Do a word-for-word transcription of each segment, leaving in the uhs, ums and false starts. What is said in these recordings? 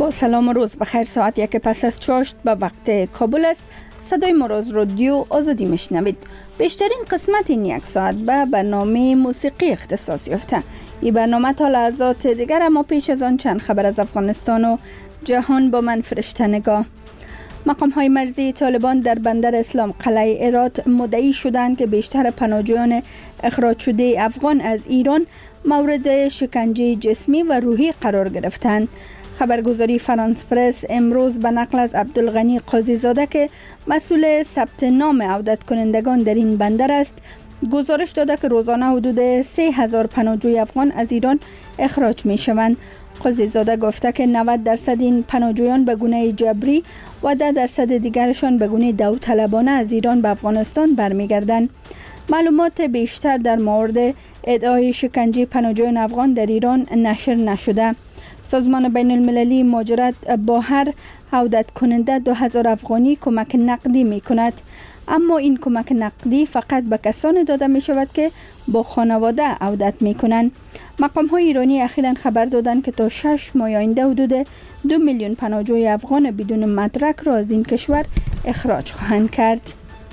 با سلام و روز بخیر. ساعت یک پس از چاشت به وقت کابل است. صدای مراز رادیو آزادی میشنوید. بیشترین قسمت این یک ساعت به برنامه موسیقی اختصاص یافته. این برنامه تا لحظات دیگر، اما پیش از آن چند خبر از افغانستان و جهان با من فرشته نگاه. مقام های مرزی طالبان در بندر اسلام قلعه هرات مدعی شدند که بیشتر پناهجویان اخراج شده افغان از ایران مورد شکنجه جسمی و روحی قرار گرفتند. خبرگزاری فرانس پرس امروز به نقل از عبدالغنی قاضی زاده که مسئول ثبت نام عودت کنندگان در این بندر است، گزارش داده که روزانه حدود سه هزار پناهجوی افغان از ایران اخراج می شوند. قاضی زاده گفته که نود درصد این پناهجویان به گونه جبری و ده درصد دیگرشان به گونه داوطلبانه از ایران به افغانستان برمیگردند. معلومات بیشتر در مورد ادعای شکنجه پناهجویان افغان در ایران نشر نشده. سازمان بین المللی مهاجرت با هر عودت کننده دو هزار افغانی کمک نقدی می کند، اما این کمک نقدی فقط به کسانی داده می شود که با خانواده عودت می کنند. مقام های ایرانی اخیراً خبر دادند که تا شش ماه آینده حدود دو میلیون پناهجوی افغان بدون مدرک را از این کشور اخراج خواهند کرد.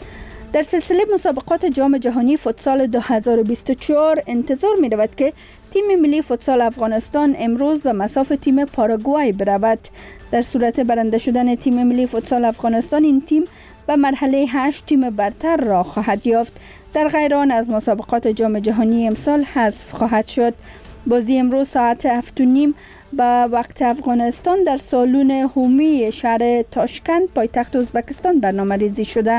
در سلسله مسابقات جام جهانی فوتسال دو هزار و بیست و چهار انتظار می رود که تیم ملی فوتسال افغانستان امروز به مصاف تیم پاراگوای برود. در صورت برنده شدن تیم ملی فوتسال افغانستان، این تیم به مرحله هشت تیم برتر را خواهد یافت. در غیر آن از مسابقات جام جهانی امسال حذف خواهد شد. بازی امروز ساعت هفت و نیم به وقت افغانستان در سالن هومی شهر تاشکند پایتخت ازبکستان برنامه ریزی شده.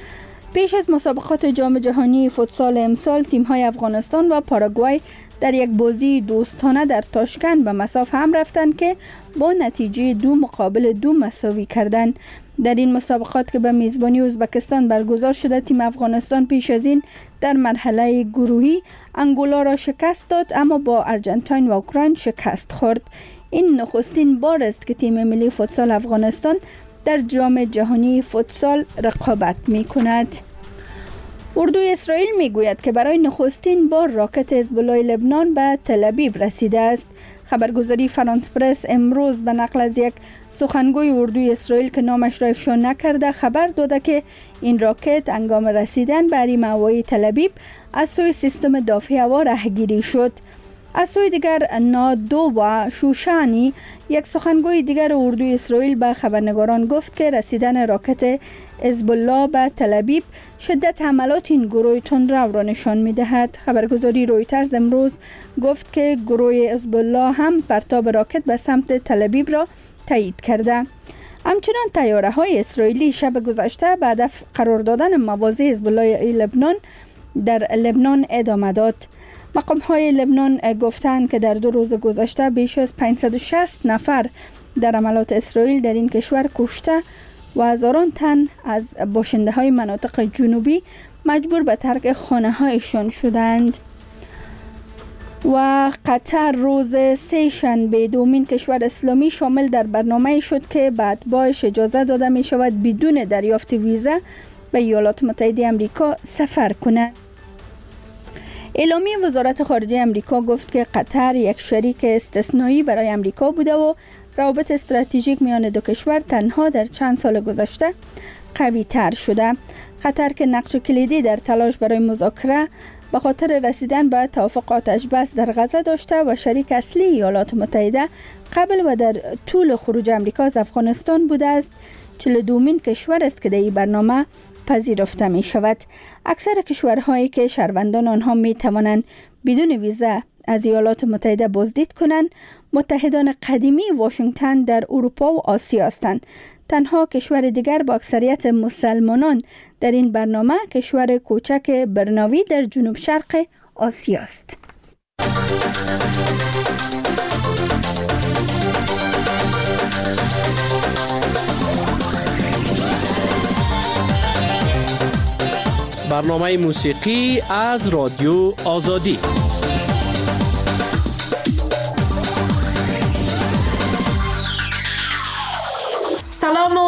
پیش از مسابقات جام جهانی فوتسال امسال، تیم‌های افغانستان و پاراگوای در یک بازی دوستانه در تاشکند به مصاف هم رفتند که با نتیجه دو مقابل دو مساوی کردند. در این مسابقات که به میزبانی ازبکستان برگزار شده، تیم افغانستان پیش از این در مرحله گروهی انگولا را شکست داد، اما با ارژانتین و اوکراین شکست خورد. این نخستین بار است که تیم ملی فوتسال افغانستان در جام جهانی فوتسال رقابت می کند. اردوی اسرائیل می گوید که برای نخستین بار راکت حزب الله لبنان به تل ابیب رسیده است. خبرگزاری فرانس پرس امروز به نقل از یک سخنگوی اردوی اسرائیل که نامش را افشا نکرده خبر داده که این راکت هنگام رسیدن به حریم هوایی تل ابیب از سوی سیستم دافع هوا رهگیری شد. از سوی دیگر نادو و شوشانی، یک سخنگوی دیگر اردوی اسرائیل، به خبرنگاران گفت که رسیدن راکت حزب الله به تل ابیب شدت حملات این گروه تندرو را نشان می‌دهد. خبرگزاری رویترز امروز گفت که گروه حزب الله هم پرتاب راکت به سمت تل ابیب را تایید کرده. همچنان طیاره‌های اسرائیلی شب گذشته به هدف قرار دادن مواضع حزب الله لبنان در لبنان ادامه داد. مقام های لبنان گفتند که در دو روز گذشته بیش از پانصد و شصت نفر در حملات اسرائیل در این کشور کشته و هزاران تن از باشنده های مناطق جنوبی مجبور به ترک خانه هایشان شدند. و قطر روز سه شنبه دومین کشور اسلامی شامل در برنامه شد که به اتباعش اجازه داده می شود بدون دریافت ویزا به ایالات متحده آمریکا سفر کنند. اعلامیه وزارت خارجه آمریکا گفت که قطر یک شریک استثنایی برای آمریکا بوده و روابط استراتژیک میان دو کشور تنها در چند سال گذشته قوی تر شده. قطر که نقش کلیدی در تلاش برای مذاکره به خاطر رسیدن به توافق آتش بس در غزه داشته و شریک اصلی ایالات متحده قبل و در طول خروج آمریکا از افغانستان بوده است، چهل و دومین کشور است که در این برنامه پذیرفته می شود. اکثر کشورهایی که شهروندان آنها می توانند بدون ویزا از ایالات متحده بازدید کنند متحدان قدیمی واشنگتن در اروپا و آسیا هستند. تنها کشور دیگر با اکثریت مسلمانان در این برنامه کشور کوچک برناوی در جنوب شرق آسیا است. برنامه موسیقی از رادیو آزادی. سلام و صد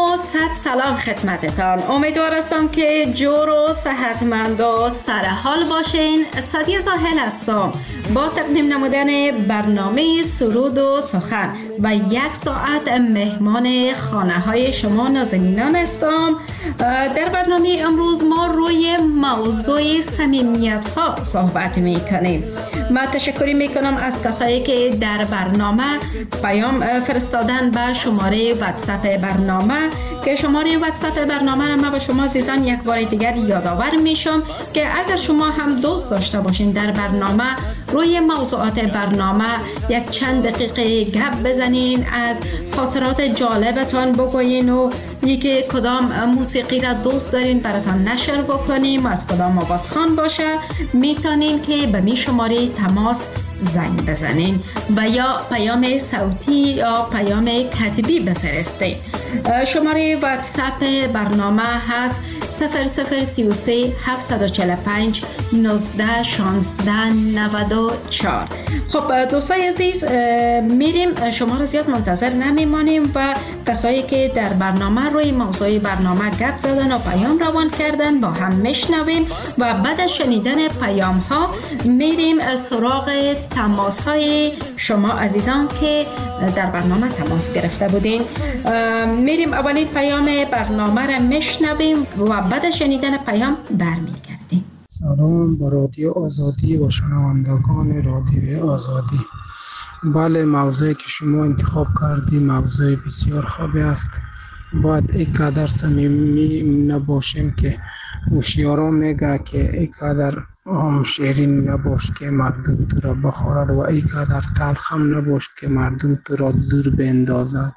صد سلام خدمتتان. امیدوار هستم که جور و صحتمند و سرحال باشین. سعدیه ساحل هستم با تقدیم نمودن برنامه سرود و سخن و یک ساعت مهمان خانه های شما نازنینان هستم. در برنامه امروز ما روی موضوع صمیمیت ها صحبت می کنیم. من تشکری می کنم از کسایی که در برنامه پیام فرستادن به شماره واتساپ برنامه که شماره واتساپ برنامه را من به شما عزیزان یک بار دیگر یادآور میشم که اگر شما هم دوست داشته باشین در برنامه روی موضوعات برنامه یک چند دقیقه گپ بزنین، از خاطرات جالبتان بگوین و یکی کدام موسیقی را دوست دارین براتان نشر بکنیم، از کدام آوازخوان باشه، میتونین که به می شماره تماس زنگ بزنین و یا پیام صوتی یا پیام کتبی بفرستین. شماره واتساپ برنامه هست صفر صفر سی و سه هفتصد و چهل و پنج نوزده شانزده نود و چهار. خب دوستای عزیز، میریم، شما را زیاد منتظر نمیمانیم و کسایی که در برنامه روی موضوع برنامه گپ زدن و پیام روان کردن با هم میشنویم و بعد از شنیدن پیام ها میریم سراغ تماس های شما عزیزان که در برنامه تماس گرفته بودین. میریم اولین پیام برنامه را میشنویم و بعد از شنیدن پیام برمیگردیم. سلام با رادیو آزادی و شنوندگان رادیو آزادی. بله، موضوعی که شما انتخاب کردی موضوع بسیار خوبی است. باید اینقدر صمیمی نباشیم که هوشیاران میگه که اینقدر هم شیرین نباش که مردم تو را بخورد و اینقدر تلخ هم نباش که مردم تو را دور بندازد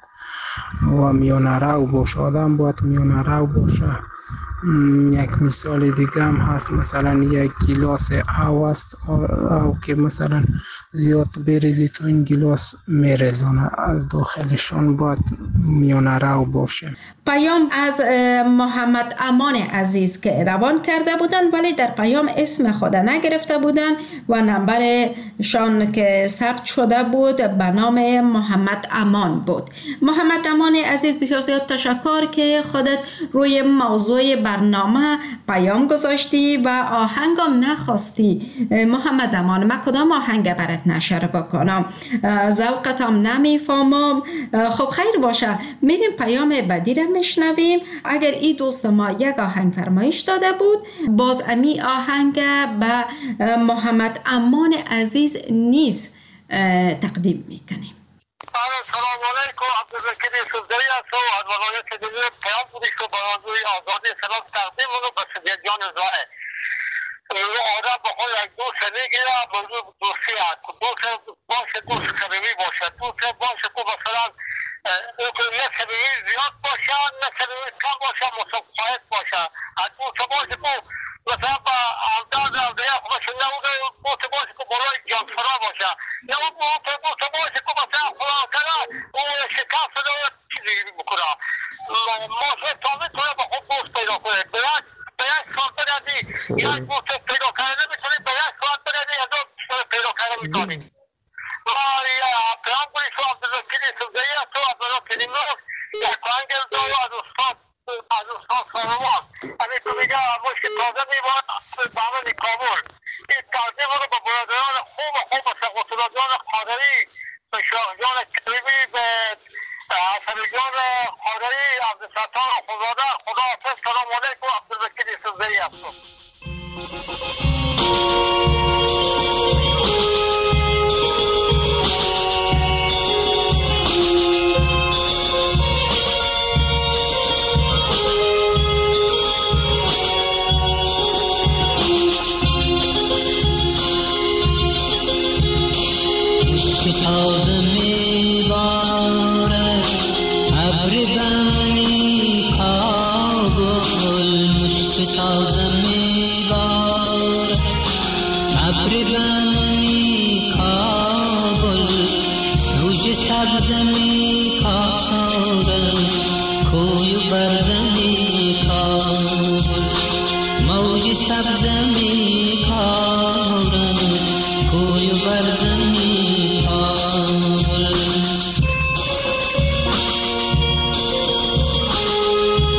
و میانه رو باشه. آدم باید میانه رو باشه. یک مثال دیگه هم هست، مثلا یک گیلاس آب است او که مثلا زیاد بریزی تو این گیلاس میرزانه، از داخلشان باید میانه رو باشه. پیام از محمد امان عزیز که روان کرده بودن ولی در پیام اسم خود نگرفته بودن و نمبرشان که ثبت شده بود به نام محمد امان بود. محمد امان عزیز بسیار زیاد تشکر که خودت روی موضوع برنامه پیام گذاشتی و آهنگم نخواستی. محمد امان، من کدام آهنگ برات نشر بکنم؟ ذوقتم نمیفهمم. خب خیر باشه، میریم پیام بعدی را میشنویم. اگر این دوست ما یک آهنگ فرمایش داده بود، باز امی آهنگ به محمد امان عزیز نیز تقدیم میکنیم. سلام علیکم، عبدالوکیل یوسفزئی هستم از ولایت دلیر. پیام بودی که با موضوع آزادی سلام تقدیم رو به سید جان زاهد. آدم با خود یک دوست میگیره، موضوع دوستی هست. دوست باشه، دوست صمیمی باشه، دوست باشه که مثلا نه صمیمی زیاد باشه نه صمیمی کم باشه، متفاوت باشه. دوست باشه که مثلا با امداد امدیه خوش نبوده، دوست باشه که بالای جانفرا باشه، یا دوست باشه که مثلا خدا کنه و شکست رو چیزی بکنه. موضوع تا میتونه با خود دوست پیدا کنه. به یک ساعت بردی یک دوست پیدا کرده میتونی، به یک ساعت بردی از اون پیدا کرده میتونی. پیام کنی شو عبدالوکیل یوسفزئی هست و از ولایت دلیر. یک آهنگ دو از استاد از استاد ساروان امی تو میگه مشک تازه میبارد به عمل کابل. این تازه رو به برادران خوب خوب به سقوطلادیان قادری، به شاه جان کریمی، به حسن جان قادری، عبدالستار خداده. خدا حافظ. سلام علیکم، عبدالوکیل یوسفزئی هستم. تازه میبارد ابر بنی کابل، مشک تازه میبارد ابر بنی کابل، سوج سبز میکارد کوی برز میکابل، موج سبز میکارد کوی برز میکابل.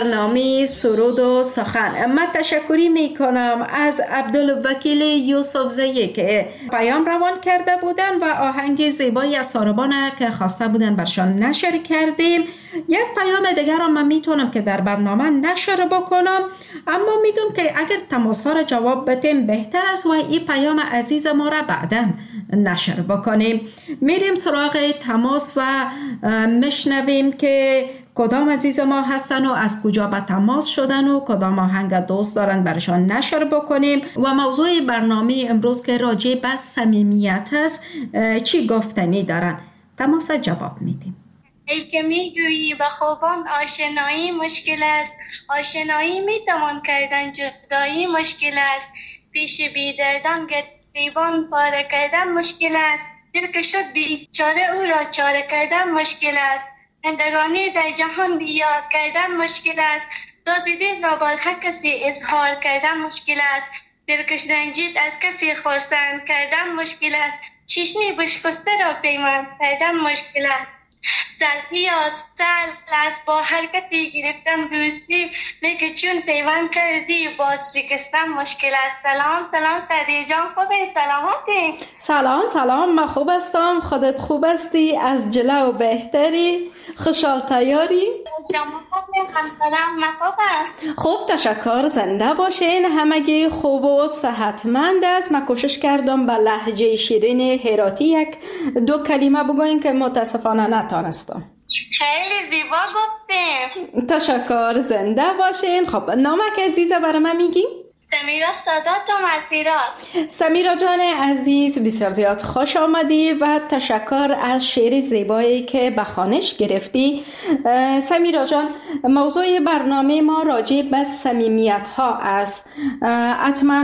برنامه سرود و سخن. من تشکری می کنم از عبدالوکیل یوسف زئی که پیام روان کرده بودن و آهنگ زیبایی از ساربان که خواسته بودن برشان نشر کردیم. یک پیام دیگر را من میتونم که در برنامه نشر بکنم، اما میدونم که اگر تماس ها را جواب بدیم بهتر است و این پیام عزیز ما را بعدا نشر بکنیم. میریم سراغ تماس و مشنویم که کدام عزیز ما هستن و از کجا به تماس شدن و کدام آهنگ دوست دارن برشان نشر بکنیم و موضوع برنامه امروز که راجع به صمیمیت است چی گفتنی دارن. تماس جواب میدیم. ای که میگویی به خوبان آشنایی مشکل است، آشنایی میتوان کردن، جدایی مشکل است، پیش بیدردان گریبان پاره کردن مشکل است، دل که شد بیچاره او را چاره کردن مشکل است، زندگانی در جهان بیاد کردن مشکل است، راز دل را بر هر کسی اظهار کردن مشکل است، دلکش رنجید از کسی خرسند کردن مشکل است، چشمی بشکسته را پیمان کردن مشکل است، سلفی یا سل از با حرکتی گرفتم دوستی، لیکن چون پیوند کردی باز شکستم مشکل است. سلام سلام سعدیه جان، خوبه؟ سلامتی؟ سلام سلام، من خوب هستم. خودت خوب هستی؟ از جلو بهتری؟ خوشحال تیاری؟ شما خوبه؟ همسرم من خوبه؟ خوب، تشکر. زنده باشین. همگی خوب و صحتمند است. من کوشش کردم به لهجه شیرین هراتی یک دو کلمه بگویم که متاسفانه نتانستم. خیلی زیبا گفتیم. تشکر. زنده باشین. خب نامک عزیزه برای من میگی؟ سمیرا سادات و مسیرات. سمیرا جان عزیز، بسیار زیاد خوش آمدی و تشکر از شعر زیبایی که به خوانش گرفتی. سمیرا جان، موضوع برنامه ما راجع به صمیمیت ها است. حتما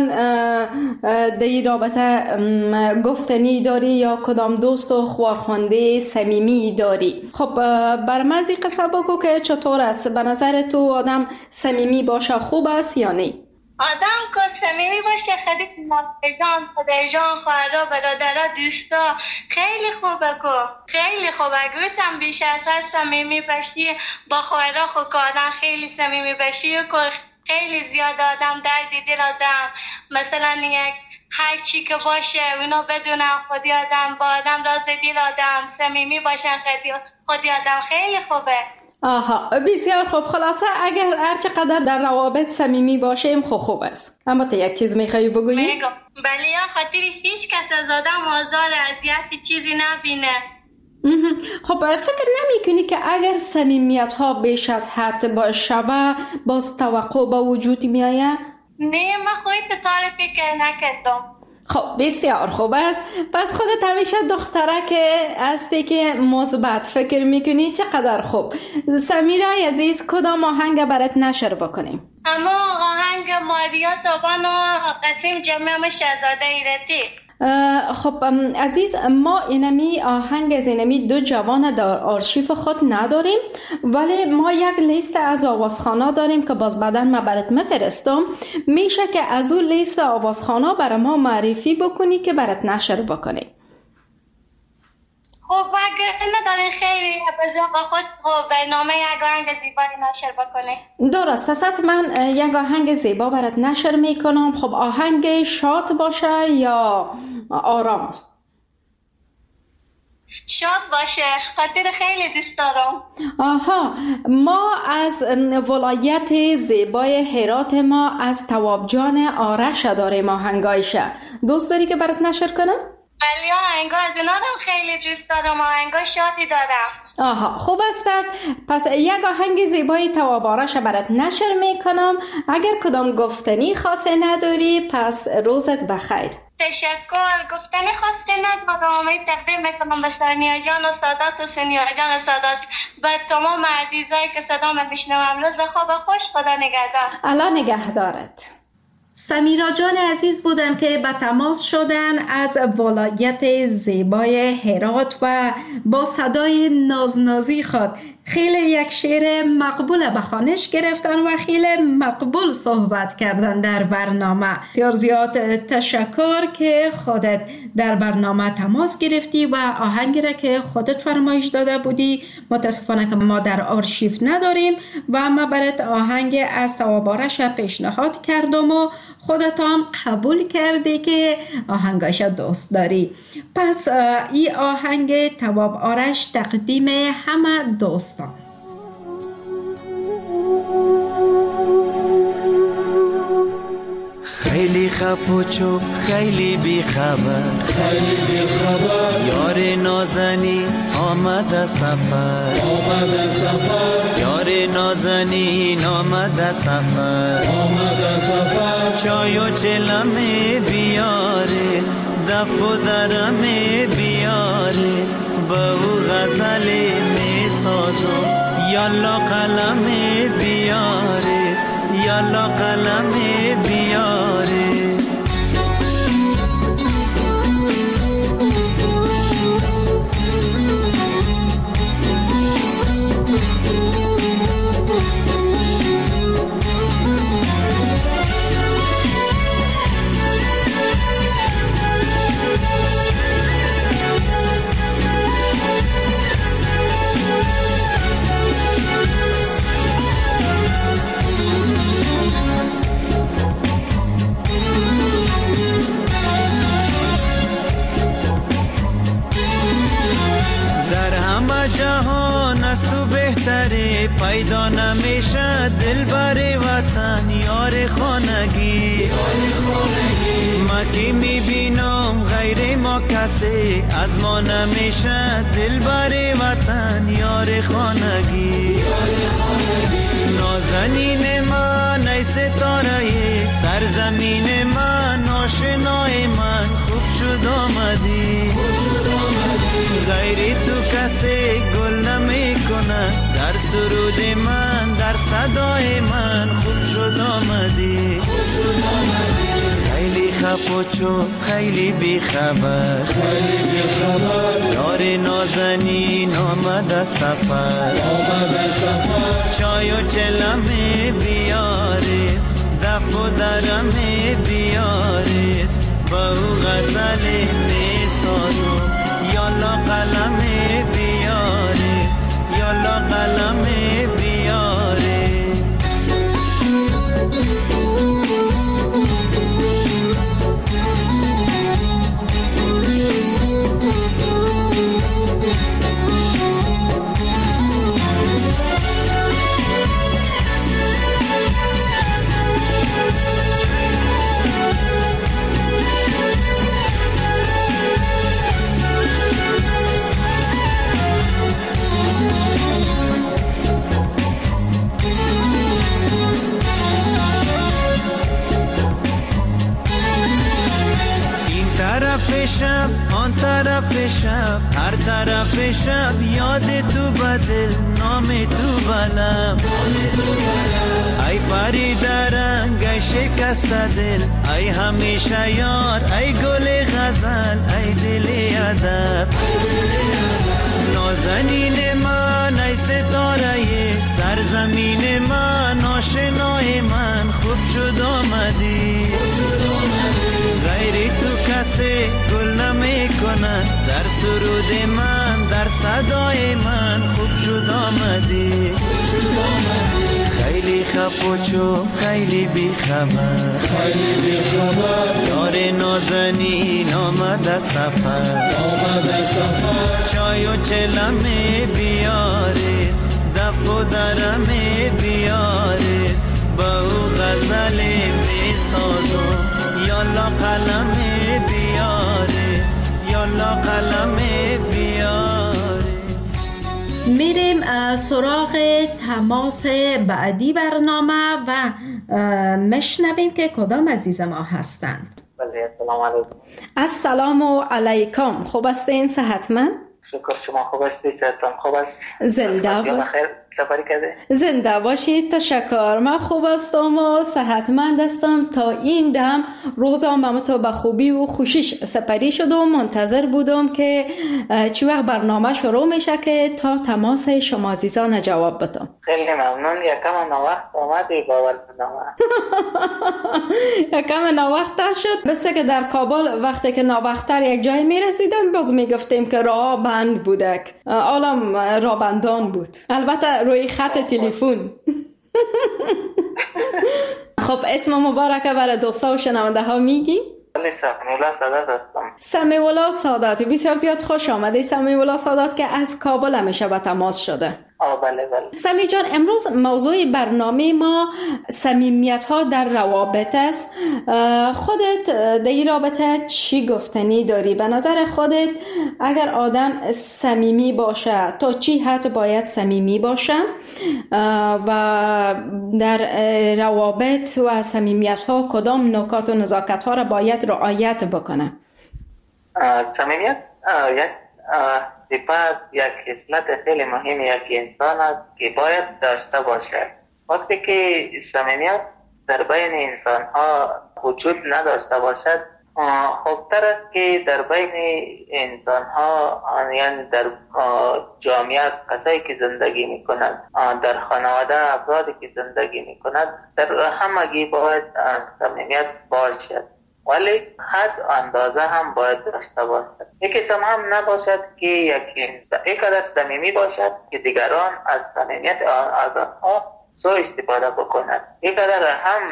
در این رابطه گفتنی داری یا کدام دوست و خوارخوانده صمیمی داری؟ خب بر من این قصه بگو که چطور است؟ به نظر تو آدم صمیمی باشه خوب است یا نه؟ آدم که صمیمی باشه خیلی مادرجان، پدرجان، خواهرها، برادرها، دوستا خیلی خوبه که خیلی خوبه. گوتم بیش از حد صمیمی باشی با خواهرها، خود که آدم خیلی صمیمی باشی که خیلی زیاد آدم درد دل آدم مثلا یک هر چی که باشه اونا بدونن خودی آدم با آدم راز دل آدم صمیمی باشن، خودی خودی آدم خیلی خوبه. آها، بسیار خوب. خلاصه اگر هر چقدر در روابط صمیمی باشیم خب خوب است. اما تو یک چیز میخوایی بگویی؟ میگم بله، یا خاطری هیچ کس از آدم آزار اذیت چیزی نبینه. خب فکر نمی کنی که اگر صمیمیت ها بیش از حد باشه باز توقع با وجود می آید؟ نه، من خودت طور فکر نکردم. خب بسیار خوب است. پس خودت همیشه دختره که هستی که مثبت فکر میکنی، چقدر خوب. سمیرای عزیز، کدام آهنگ برات نشر بکنیم؟ اما آهنگ ماریا تابان و قسیم جمعه شهزاده ایرتی. خب عزیز، ما اینمی آهنگ از اینمی دو جوان در آرشیف خود نداریم، ولی ما یک لیست از آوازخوانا داریم که باز بعداً ما برات میفرستم. میشه که از اون لیست آوازخوانا برای ما معرفی بکنی که برات نشر بکنی. خب اگر ندارین خیلی بزرگ خود خب برنامه یک آهنگ زیبایی نشر بکنه. درست است، من یک آهنگ زیبا برات نشر میکنم. خب آهنگ شاد باشه یا آرام؟ شاد باشه، خاطر خیلی دوست دارم. آها، ما از ولایت زیبای هرات ما از تواب جان آرش داریم آهنگایشه. دوست داری که برات نشر کنم؟ بله، آهنگا از اونا رو خیلی دوست دارم، آهنگا شادی دارم. آها، خوب است. پس یک آهنگ زیبای تواب آرش برات نشر میکنم. اگر کدام گفتنی خاصی نداری پس روزت بخیر. تشکر. گفتنی خاصی ندارم، تقدیم میکنم به سانیا جان و سادات و سانیا جان و سادات و تمام عزیزایی که صدام میشنوم. روز خوب خوش، خدا نگهدار. الله نگهدارت. سمیرا جان عزیز بودن که به تماس شدن از ولایت زیبای هرات و با صدای نازنازی خود خیلی یک شعر مقبول به خوانش گرفتن و خیلی مقبول صحبت کردن در برنامه. بسیار زیاد تشکر که خودت در برنامه تماس گرفتی و آهنگی را که خودت فرمایش داده بودی متاسفانه که ما در آرشیو نداریم و ما برات آهنگ از تواب آرش پیشنهاد کردم و خودت هم قبول کردی که آهنگش دوست داری. پس این آهنگ تواب آرش تقدیم همه دوستان. خیلی خپوچو خیلی بی خبر خیلی بی خبر یار نازنی آمد سفر آمد سفر یار نازنین آمد سفر آمد سفر چای و چلمه بیاره دف و درمه بیاره با او غزل می سازم یالا قلم بیاره یالا قلم بیاره جهان از تو بهتره پیدا نمیشه دلبر وطن یار خانگی ما که میبینم غیر ما کسی از ما نمیشه دلبر وطن یار خانگی نازنین من ای ستاره سرزمین من آشنای من خوب شد آمدی غیری تو کسی گل نمی کنه در سرود من در صدای من خوب شد آمدی خیلی خپوچو خیلی بی خبر خیلی بی خبر یار نازنین آمد سفر آمد سفر چای و چلمه بیاره دف و درمه بیاره با او غزل می سازم یالا قلم بیاره یالا قلم بیاره شب آن طرف شب هر طرف شب یاد تو بدل نام تو بلم ای پری درنگ ای شکست دل ای همیشه یار ای گل غزل ای دل ادب نازنین من ای ستاره سرزمین من آشنای من خوب شد آمدی غیری تو کسی گل نمی کنه در سرود من در صدای من خوب شد آمدی خیلی خپوچو خیلی بی خبر خیلی بی خبر یار نازنین آمد سفر آمد سفر چای و چلمه بیاره دف و درمه بیاره با او غزل می سازم یالا قلم بیاره یالا قلم بیاره. میریم سراغ تماس بعدی برنامه و مشنویم که کدام عزیز ما هستند. بله السلام علیکم. السلام علیکم. خوب هستین؟ صحتمند؟ شکر شما خوب هستی؟ صحتتان خوب است؟ زنده بخیر. سفری کرده؟ زنده باشید، تشکر. من خوب هستم و صحتمند هستم. تا این دم روزم من تو به خوبی و خوشیش سپری شدم. منتظر بودم که چی وقت برنامه شروع میشه که تا تماس شما عزیزان جواب بدم. خیلی ممنون. یکم ناوقت آمدی با برنامه. یکم ناوقت‌تر شد. بسته که در کابل وقتی که ناوقت‌تر یک جای میرسیدم باز میگفتیم که راه بند بودک. عالم راه بندان بود. البته روی خط تلفن. خب اسم مبارکه برای دوستا و شنونده ها میگی؟ ولی سمیولا سادات هستم. سمیولا سادات، بسیار زیاد خوش آمده. سمیولا سادات که از کابل همیشه به تماس شده. آه بله بله. سمی جان، امروز موضوع برنامه ما صمیمیت ها در روابط است. خودت در این رابطه چی گفتنی داری؟ به نظر خودت اگر آدم صمیمی باشه تا چی حد باید صمیمی باشه و در روابط و صمیمیت ها کدام نکات و نزاکت ها را باید رعایت بکنه؟ صمیمیت یک صفت، یک خصلت خیلی مهم یک انسان است که باید داشته باشد. وقتی که صمیمیت در بین انسان ها وجود نداشته باشد، خوبتر است که در بین انسان ها، یعنی در جامعه کسایی که زندگی می کنند، در خانواده افرادی که زندگی می کنند، در همگی باید صمیمیت باشد، ولی حد اندازه هم باید داشته باشد. یک قسم هم نباشد که یک انسان اینقدر صمیمی باشد که دیگران از صمیمیت از آنها سوء استفاده بکنند. اینقدر هم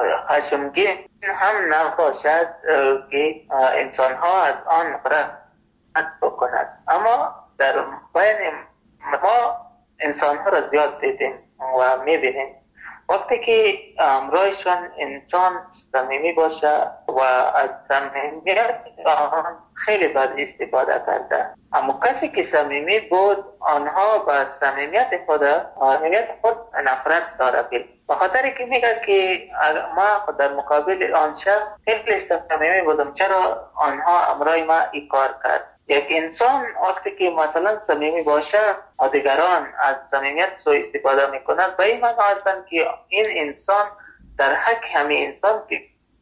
خشمگین هم نباشد که انسان ها از آن نفرت بکنند. اما در بین ما انسان ها را زیاد دیدیم و میبینیم وقتی که امرایشان انسان صمیمی باشه و از صمیمیت خیلی بد استفاده کرده. اما کسی که صمیمی بود، آنها با صمیمیت خود صمیمیت خود نفرت داره. به خاطر که میگه که ما در مقابل آن شخص خیلی صمیمی بودم، چرا آنها امرای ما این کار کرد؟ یک انسان وقتی که مثلا صمیمی باشه و دیگران از صمیمیت سوء استفاده میکنند، به این معنی هستند که این انسان در حق همین انسان که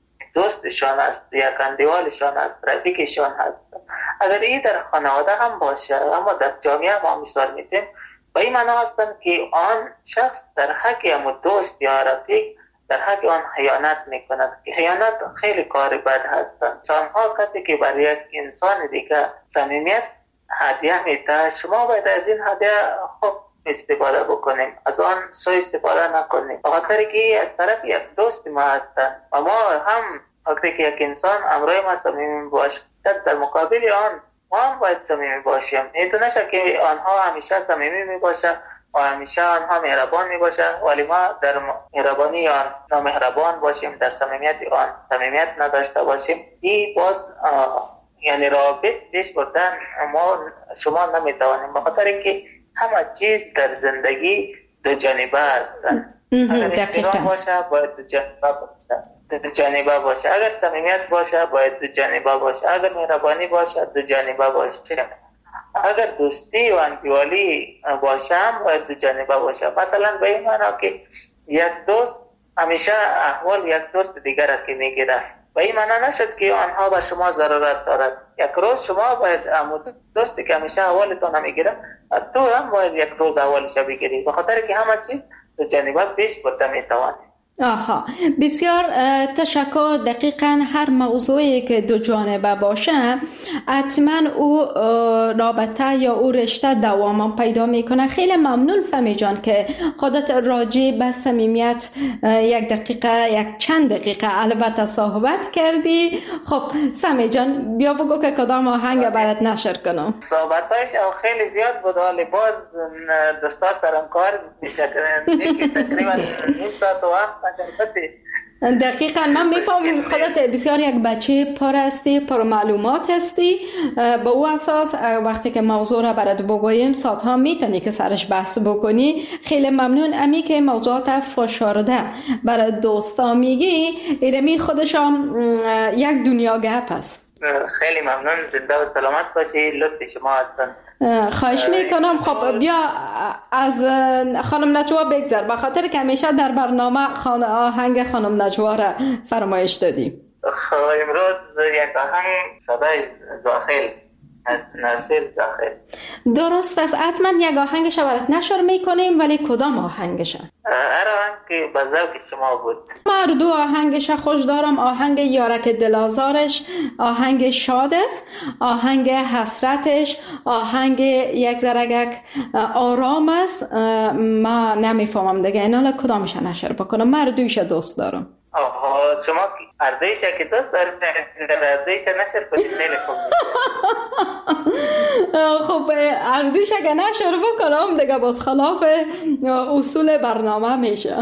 دوستشان است، یک اندیوالشان است، رفیقشان هست. اگر این در خانواده هم باشه، اما در جامعه ما مثال میتیم، به این معنی هستند که آن شخص در حق همون دوست یا رفیق در حق آن خیانت میکند. خیانت خیلی کار بد هستند. انسان‌ها کسی که برای یک انسان دیگه صمیمیت هدیه میده، شما باید از این هدیه خوب استفاده بکنیم، از آن سوء استفاده نکنیم. بخاطر که از طرف یک دوست ما هستند و ما هم وقتی که یک انسان امروی ما صمیمی باشه، در مقابل آن ما هم باید صمیمی باشیم. این نشه که آنها همیشه صمیمی میباشه و همیشه آنها مهربان می باشه، ولی ما در مهربانی آن نامهربان باشیم، در صمیمیت آن صمیمیت نداشته باشیم. این باز یعنی رابط پیش بردن ما شما نمیتوانیم، بخاطر که همه چیز در زندگی دو جانبه هستند. اگر احترام باشه باید دو جانبه باشه، دو جانبه باشه. اگر صمیمیت باشه باید دو جانبه باشه. اگر مهربانی باشه دو جانبه باشه. اگر دوستی و انتیوالی باشه هم باید دو جانبه باشه. مثلا به این معنی که یک دوست همیشه احوال یک دوست دیگر را که میگیره، به این معنی نشد که آنها به شما ضرورت دارد. یک روز شما باید دوستی که همیشه احوالتون میگیره، تو هم باید یک روز احوالش بگیری، به خاطر که همه چیز دو جانبه پیش برده میتوانه. آها، بسیار تشکر. دقیقاً هر موضوعی که دو جانبه باشه حتما او رابطه یا او رشته دوام پیدا میکنه. خیلی ممنون سمی جان که خودت راجع به صمیمیت یک دقیقه یک چند دقیقه البته صحبت کردی. خب سمی جان بیا بگو که کدام آهنگ برات نشر کنم. صحبتایش خیلی زیاد بود، ولی باز دوستا سرم کار میشه که تقریبا نیم ساعت وقت دقیقاً من میفهمم خودت بسیار یک بچه پر هستی، پر معلومات هستی. به او اساس وقتی که موضوع را برات بگویم ساعتها میتونی که سرش بحث بکنی. خیلی ممنون. امی که موضوعات فشرده برای دوستا میگی، اینمی خودش هم یک دنیا گپ است. خیلی ممنون، زنده و سلامت باشی. لطف شما هستن. خواهش میکنم. خب بیا از خانم نجوا بگذر، به خاطر که همیشه در برنامه خان... آهنگ خانم نجوا را فرمایش دادیم. خب امروز یک آهنگ صدای زاخل از ناصر زاخل. درست است، حتما یک آهنگش برات نشر میکنیم، ولی کدام آهنگش؟ هر آهنگ که به ذوق شما بود. من دو آهنگش خوش دارم. آهنگ یارک دلازارش آهنگ شاد است، آهنگ حسرتش آهنگ یک ذرگک آرام است. من نمیفهمم دیگه اینا کدامش نشر بکنم. من دویش دوست دارم. آها شما اردیش که دوست دارید اردیش نشر کنید خیلی خوب. خب اردیش اگه نشر بکنم دیگه باز خلاف اصول برنامه میشه.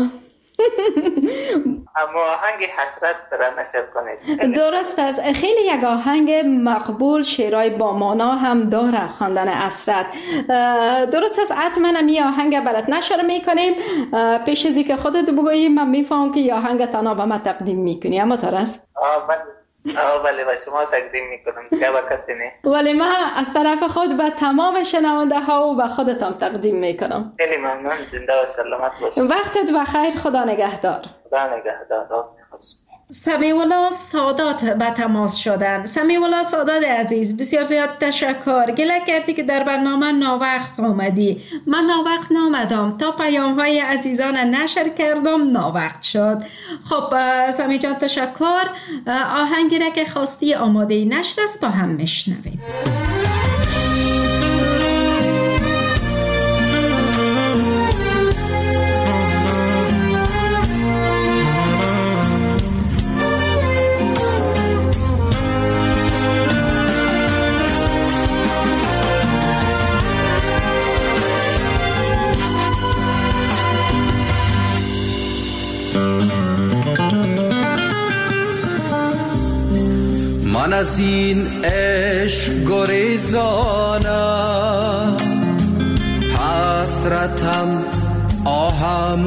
اما آهنگ حسرت را نشر کنید. درست است، خیلی یک آهنگ مقبول شعرهای با مانا هم داره خواندن حسرت. درست است، حتما هم این آهنگ برات نشر میکنیم. پیش از اینکه خودت بگویی من میفهم که این آهنگ تنها به من تقدیم میکنی، اما درست؟ آه بله آه بله به شما تقدیم میکنم که با کسی نه، ولی من از طرف خود به تمام شنونده ها و به خودتم تقدیم میکنم. خیلی ممنون، زنده و سلامت باشید. وقتت بخیر، خدا نگهدار. خدا نگهدار. سمیع الله سادات به تماس شدن. سمیع الله سادات عزیز، بسیار زیاد تشکر. گله کردی که در برنامه ناوقت آمدی. من ناوقت نامدم، تا پیام های عزیزان نشر کردم ناوقت شد. خب سمیع جان تشکر. آهنگی را که خواستی آماده نشر است با هم میشنویم. من از این عشق گریزانم، حسرتم آهم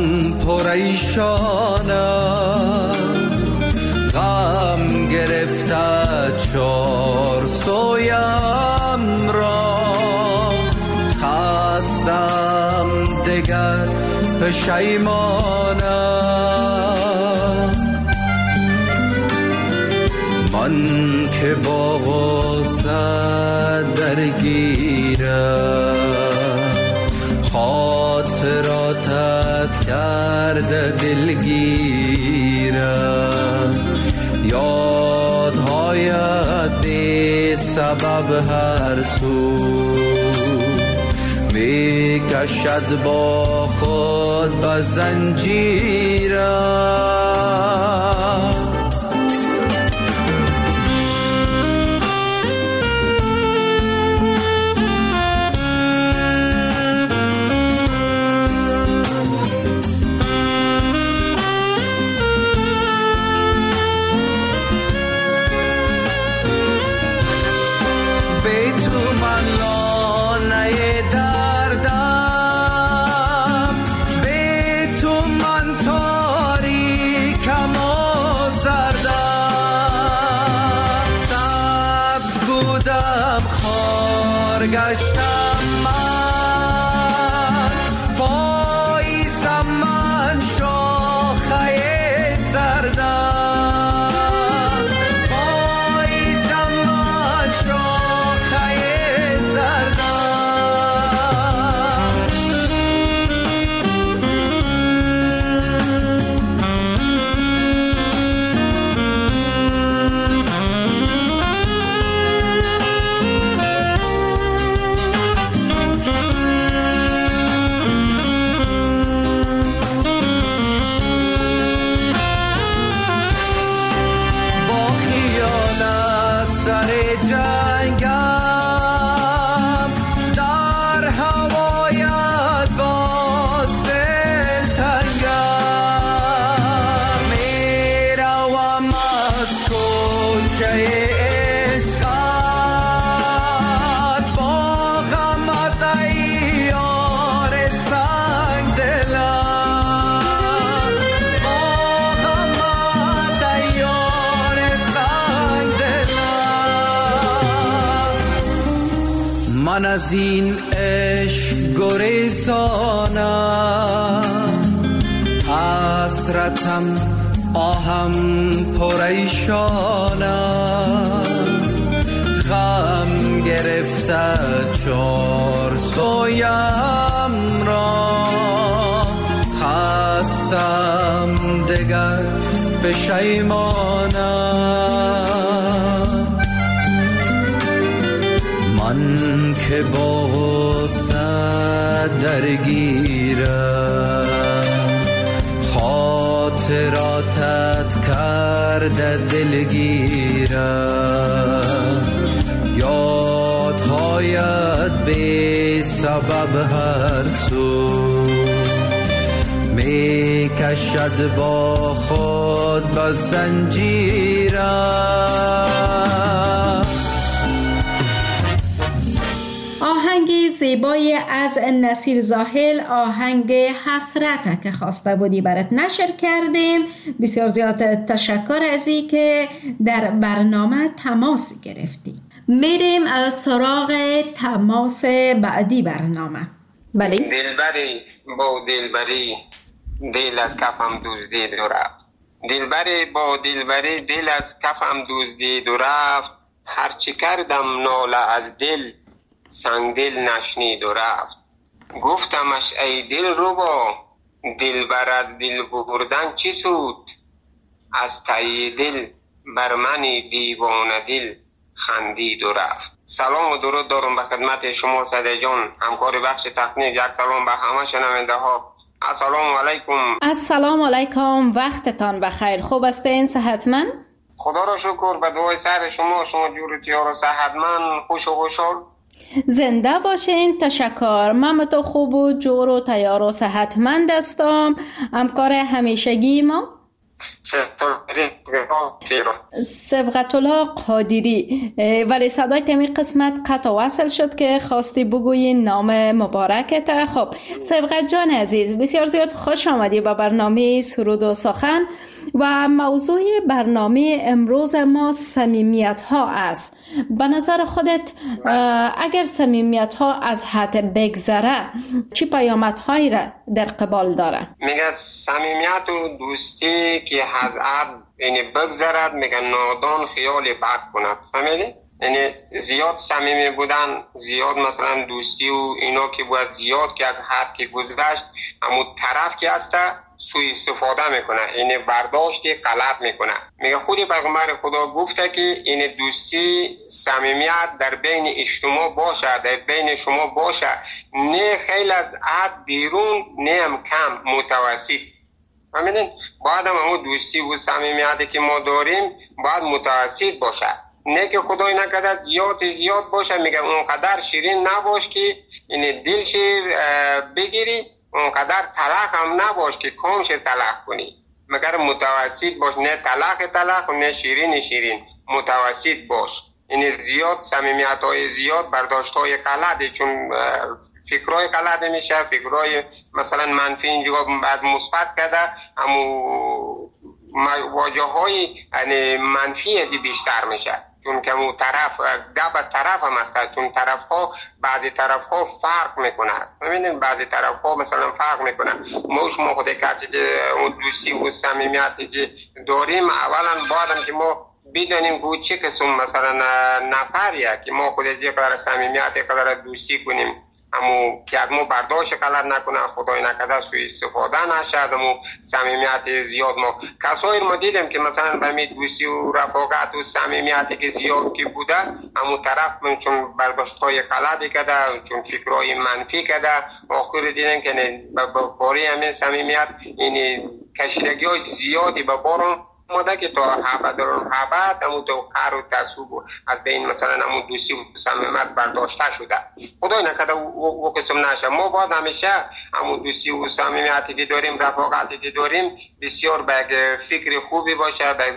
پریشانم، غم گرفته چار سویم را، خستم دگر پشیمانم. من که با غصه درگیرم، خاطراتت کرده دلگیرم، یادهایت بی سبب هر سو می کشد با خود به زنجیرم. گشتم من، پاییزم من شاخه زردم، پاییزم من شاخه زردم. من از این عشق گریزانم، حسرتم آهم پریشانم، غم گرفته چار سویم را، خستم دگر پشیمانم. من که با غصه درگیرم، خاطراتت کرده دلگیرم، یادهایت بی سبب هر سو می کشد با خود با زنجیرم. آهنگی زیبای از نصیر زاهل، آهنگ حسرت که خواسته بودی برات نشر کردیم. بسیار زیاد تشکر از این که در برنامه تماس گرفتی. میریم سراغ تماس بعدی برنامه. بله. دلبری با دلبری دل از کفم دزدید و رفت، دلبری با دلبری دل از کفم دزدید و رفت، هرچی کردم ناله از دل سنگدل نشنید و رفت. گفتمش ای دل ربا دلبر از دل بردن چی سود، از تی دل بر من دیوانه دل خندید و رفت. سلام و درود دارم به خدمت شما صدر جان، همکار بخش تکنیک. یک سلام به همه شنونده ها. السلام علیکم. السلام علیکم، وقتتان بخیر. خوب هستین؟ صحتمند؟ خدا را شکر، به دعای سر شما، شما جور تیار و صحتمند، خوش و خوشحال. زنده باشین. تشکر. من تو خوب و جور و تیار و صحتمند هستم. همکار همیشگی ما سبقت الله قادری. ولی صدای تمی قسمت قطع وصل شد که خواستی بگویی نام مبارکت. خب سبقت جان عزیز، بسیار زیاد خوش آمدی به برنامه سرود و سخن و موضوع برنامه امروز ما صمیمیت ها است. به نظر خودت اگر صمیمیت ها از حد بگذره چی پیامدهایی را در قبال داره؟ میگه صمیمیت و دوستی که از حد یعنی بگذرد، میگه نادان خیال بد کند. فهمیدی؟ یعنی زیاد صمیمی بودن، زیاد مثلا دوستی و اینا که باید زیاد که از حد که گذشت، اما طرف که هسته سوء استفاده میکنه، این برداشت غلط میکنه. میگه خودی پیغمبر خدا گفته که این دوستی صمیمیت در بین اجتماع باشه، در بین شما باشه، نه خیلی از حد بیرون، نه هم کم، متوسط. فهمیدین؟ باید هم همون دوستی و صمیمیتی که ما داریم باید متوسط باشه، نه که خدای نکرده زیاد زیاد باشه. میگه اونقدر شیرین نباش که این دل شیر بگیری، اونقدر تلخ هم نباش که کامش تلخ کنی. مگر متوسط باش، نه تلخ تلخ و نه شیرین شیرین، متوسط باش. این زیاد صمیمیت های زیاد برداشت های غلطه، چون فکرهای غلط میشه، فکرهای مثلا منفی اینجا بعد مثبت کرده، همو واجه های منفی ازی بیشتر میشه، چون که اون طرف گپ از طرف هم است، چون طرف ها بعضی طرف ها فرق میکنه. ببینید بعضی طرف ها مثلا فرق میکنه. ما شما خود کسی که اون دوستی و صمیمیتی که داریم، اولا باید که ما بدانیم که چه قسم مثلا نفریه که ما خود از یک قدر صمیمیت، یک قدر دوستی کنیم، امو که از ما برداشت غلط نکنه، خدای نکرده سوء استفاده نشه از امو صمیمیت زیاد. ما کسایی ما دیدیم که مثلا به می دوستی و رفاقت و صمیمیتی که زیاد که بوده، امو طرف من چون برداشت های غلطی کرده، چون فکرهای منفی کرده، آخر دیدیم که با باری همین صمیمیت این کشیدگی های زیادی به بارون ماده که تا حبت دارن حبت همون تو قهر و تصوب از بین مثلا همون دوستی و صمیمیت برداشته شده. خدای نکرده او قسم نشه. ما باید همیشه همون دوستی و صمیمیتی که داریم، رفاقتی که داریم، بسیار به فکر خوبی باشه، به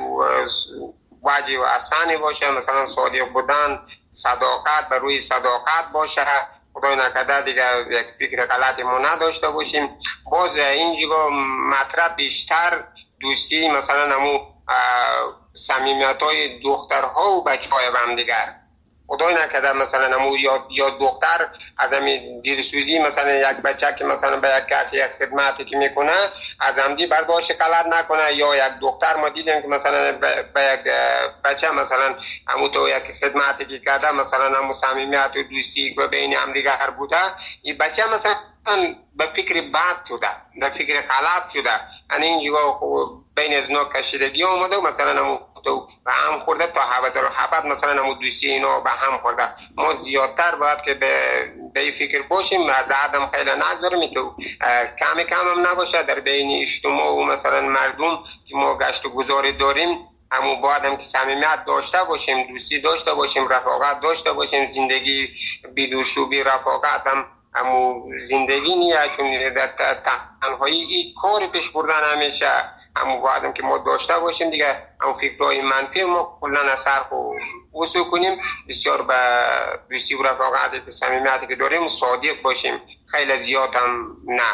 وجه و احسانی باشه، مثلا صادق بودن، صداقت بر روی صداقت باشه. خدای نکرده دیگه یک فکر غلطی ما نداشته باشیم. باز اینجا مطرح بیشتر دوستی مثلا همون صمیمیت های دخترها و بچه های هم دیگر، خدای نکرده مثلا امو یا یا دختر از همین دیرسوزی مثلا یک بچه که مثلا به یک کسی یک خدمتی که میکنه از عمدی برداشت غلط نکنه، یا یک دختر ما دیدیم که مثلا به یک بچه مثلا امو تو یک خدمتی که کرده مثلا امو صمیمیت و دوستی و بین هم دیگر بوده، این بچه مثلا به فکر بد شده، به فکر غلط شده، یعنی اینجا بین از نوع کشیدگی آمده و مثلا امو تو به هم خورده تا حبت رو حبت مثلا امو دوستی اینا به هم خورده. ما زیادتر باید که به به این فکر باشیم، از عدم خیلی نگذاریم که کم کم هم نباشه در بین اجتماع و مثلا مردم که ما گشت و گذاری داریم، همون باید هم که صمیمیت داشته باشیم، دوستی داشته باشیم، رفاقت داشته باشیم. زندگی بیدوش و بی رفاقت هم همون زندگی نیه، چون در تنهایی این کار پیش بردن همیشه همون باید هم که ما داشته باشیم دیگه. همون فکرهای منفی ما کلن از سر وصول کنیم، بسیار به دوستی و رفاقتی که صمیمیتی که داریم صادق باشیم، خیلی زیاد هم نه.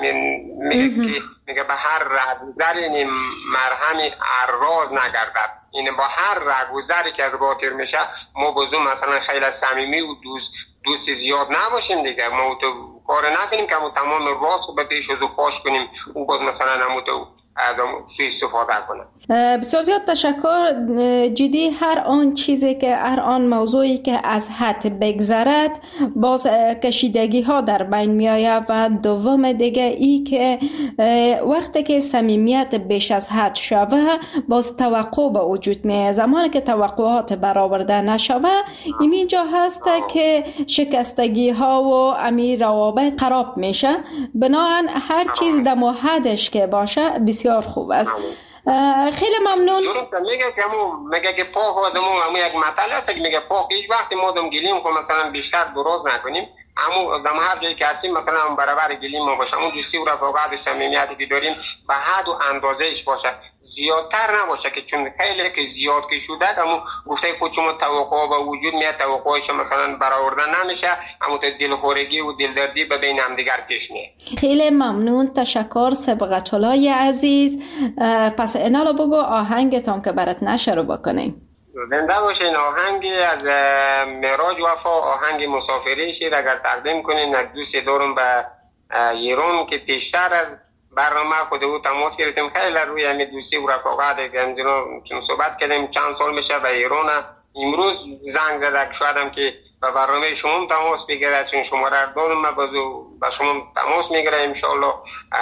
میگه که میگه به هر رهگذری مرهمی راز نگردد، این با هر رهگذری که از راه تیر میشه ما بازم مثلا خیلی صمیمی و دوست دوست زیاد نباشیم دیگه. ما تو کار نکنیم که ما تمام راز رو به پیش از فاش کنیم، او باز مثلا همون تو از اون سوی استفاده کنه. بسیار زیاد تشکر. جدی هر آن چیزی که هر آن موضوعی که از حد بگذرد باز کشیدگی ها در بین می آید و دوم دیگه ای که وقتی که صمیمیت بیش از حد شوه باز توقع به وجود می آید. زمانی که توقعات برآورده نشوه این اینجا هست که شکستگی ها و امیر روابط خراب میشه. بنابراین هر چیز در حدش که باشه بسیار خوب است. خیلی ممنون. درست میگه که مو میگه که پاک واسمون همون یک مطلب است که میگه پاک هیچ وقتی ما دم گلیم خو مثلا بیشتر درست نکنیم، اما در هر جایی که هستیم مثلا هم برابر گلیم ما باشه، اون دوستی و رفاقت و صمیمیتی که داریم به حد و اندازه‌اش باشه، زیادتر نباشه که چون خیلی که زیاد که شده اما گفته خود شما توقع به وجود میاد، توقعش مثلا برآورده نمیشه، اما دلخورگی و دلدردی به بین هم دیگر پیش میاد. خیلی ممنون، تشکر سبقت الله عزیز. پس اینا رو بگو آهنگتون که برات نشه رو بکنیم. زنده باشین. آهنگی از معراج وفا، آهنگ مسافری شیر اگر تقدیم کنین. دوست دارم به ایران که پیشتر از برنامه خود او تماس گرفتیم، خیلی روی همین دوستی و رفاقت که چون صحبت کردیم چند سال میشه به ایران. امروز زنگ زده شدم که به برنامه شما تماس بگیره، چون شماره رو دارم، من بازو به شما تماس میگیره ان شاء الله.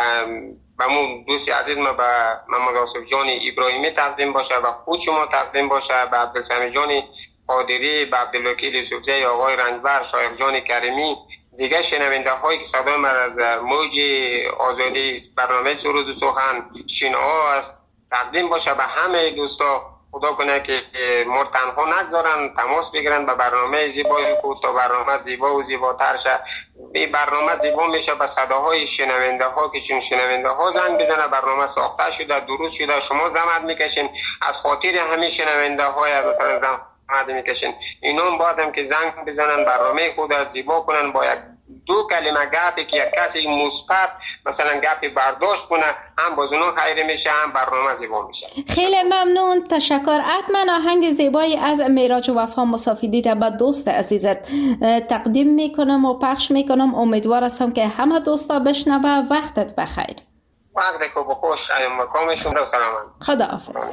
به مون دوستی عزیز ما به محمد آصف جان ابراهیمی تقدیم باشه و خود شما تقدیم باشه، به عبدالسمی جان قادری، به عبدالوکیل یوسفزی، آقای رنجبر، شایخ جان کریمی، دیگه شنونده هایی که صدای من از موج آزادی برنامه سرود و سخن شنوا است تقدیم باشه به همه دوستا. خدا کنه که ما تنها نگذارن، تماس بگیرن به برنامه زیبایی خود تا برنامه زیبا و زیباتر شه. این برنامه زیبا میشه به صداهای شنونده ها که چون شنونده ها زنگ بزنه، برنامه ساخته شده، درست شده، شما زحمت میکشین از خاطر همین شنونده های مثلا زحمت میکشین. اینا باید هم که زنگ بزنن برنامه خود از زیبا کنن، با یک دو کلمه گپی که یک کسی مثبت مثلا گپی برداشت کنه، هم باز اونها خیر میشه، هم برنامه زیبا میشه. خیلی ممنون، تشکر. حتما آهنگ زیبایی از معراج وفا مسافری را به دوست عزیزت تقدیم میکنم و پخش میکنم. امیدوار هستم که همه دوستا بشنوه. وقتت بخیر. وقت خوب و خوش، ایام مکامشون و سلامت. خدا حافظ.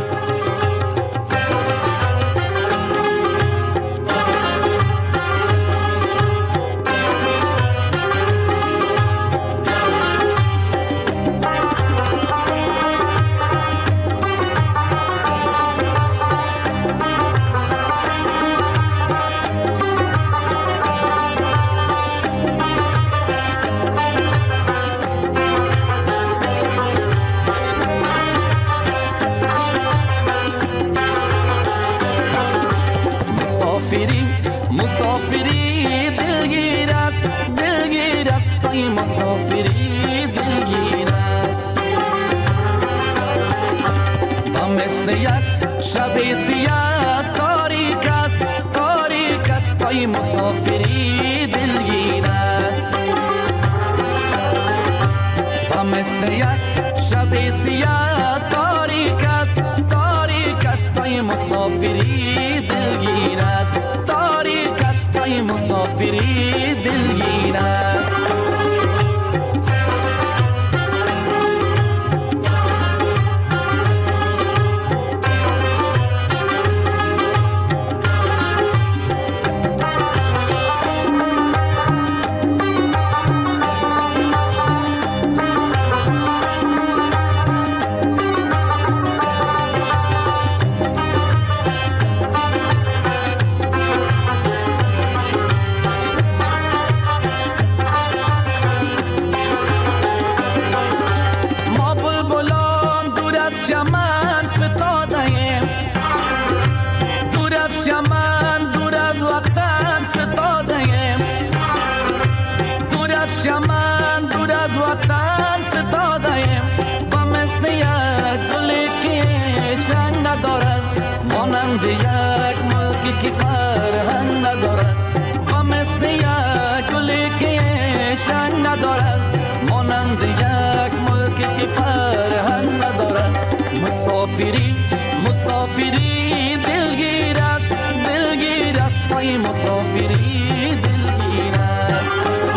مسافری دلگیر است، دلگیر است، ای مسافری دلگیر است. با مثل یک شب سیاه تاریک است، تاریک است، ای مسافری دلگیر است. با مثل یک شب سیاه تاریک است، تاریک است، ای مسافری دلگیر است. توی مسافری دلگیر است. مسافری مسافری دلگیر است، دلگیر است، توی مسافری دلگیر است.